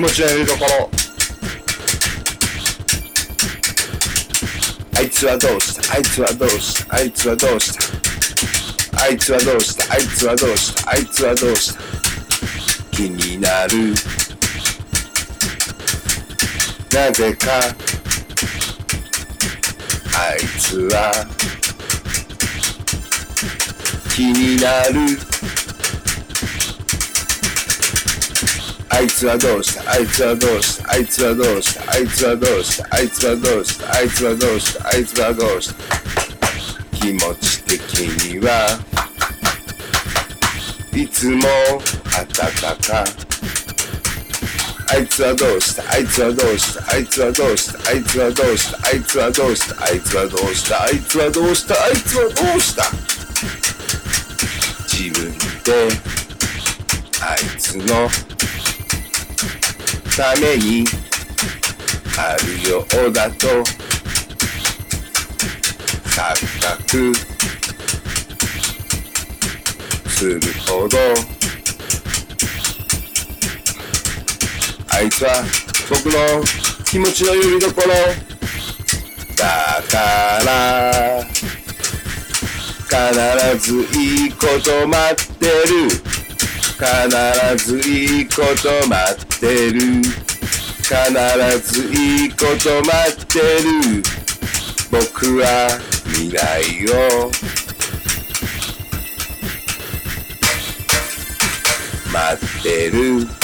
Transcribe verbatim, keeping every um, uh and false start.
持ちのよりどころ。あいつはどうしたあいつはどうしたあいつはどうしたあいつはどうしたあいつはどうしたあいつはどうした。気になるなぜかあいつは気になる。あいつはどうしたあいつはどうしたあいつはどうしたあいつはどうしたあいつはどうしたあいつはどうしたあいつはどうした。気持ち的にはいつも暖か。あいつはどうしたあいつはどうしたあいつはどうしたあいつはどうしたあいつはどうしたあいつはどうしたあいつはどうしたあいつはどうした。自分であいつのためにあるようだと錯覚するほど。あいつは僕の気持ちのよりどころだから必ずいいこと待ってる必ずいいこと待ってる必ずいいこと待ってる。僕は未来を待ってる。